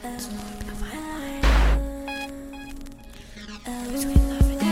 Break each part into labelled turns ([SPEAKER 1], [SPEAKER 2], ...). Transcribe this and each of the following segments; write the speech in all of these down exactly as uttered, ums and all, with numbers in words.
[SPEAKER 1] Between love and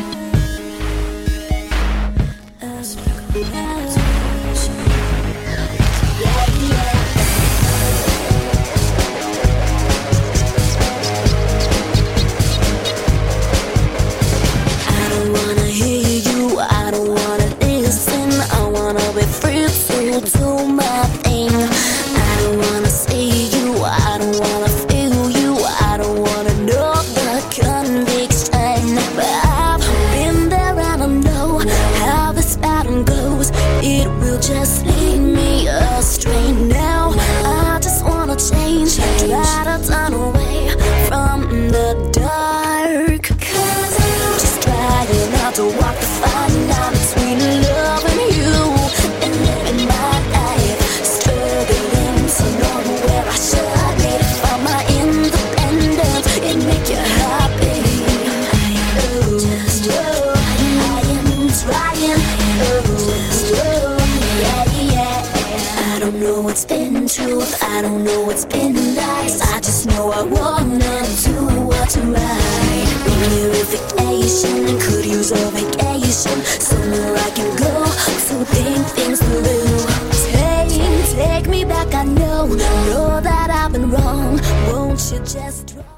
[SPEAKER 1] I don't wanna hear you, I don't wanna listen. I wanna be free to do my thing. I don't wanna see you, I don't wanna feel you, I don't wanna know the conviction. But I've been there and I know how this pattern goes. It will just lead me astray. Now I just wanna change, try to turn away from the dark. Cause I'm just trying not to walk the fine line between love and you, and living my life, struggling to know where I should be to find my independence and make you happy. Oh, just oh, I am trying. Oh, just oh, yeah, yeah. I don't know what's been truth, I don't know what's been lies. I just know I wanna do what's right. Purification, could use a vacation, somewhere I can go to think things through. Take, take me back, I know, know that I've been wrong. Won't you just drop